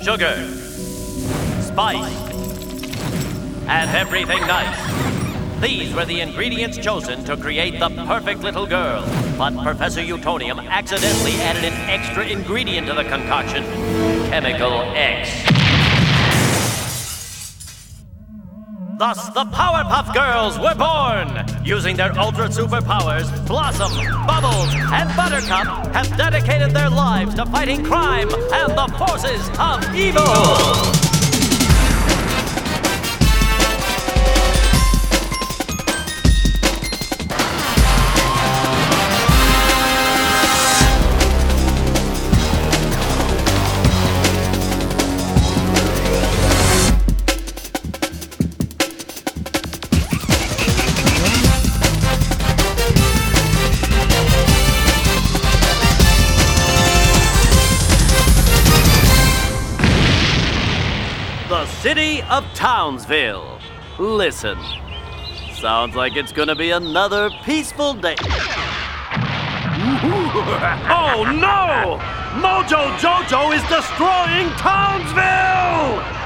sugar, spice, and everything nice. These were the ingredients chosen to create the perfect little girl. But Professor Utonium accidentally added an extra ingredient to the concoction, Chemical X. Thus, the Powerpuff Girls were born! Using their ultra superpowers, Blossom, Bubbles, and Buttercup have dedicated their lives to fighting crime and the forces of evil! The city of Townsville. Listen. Sounds like it's gonna be another peaceful day. Oh no! Mojo Jojo is destroying Townsville!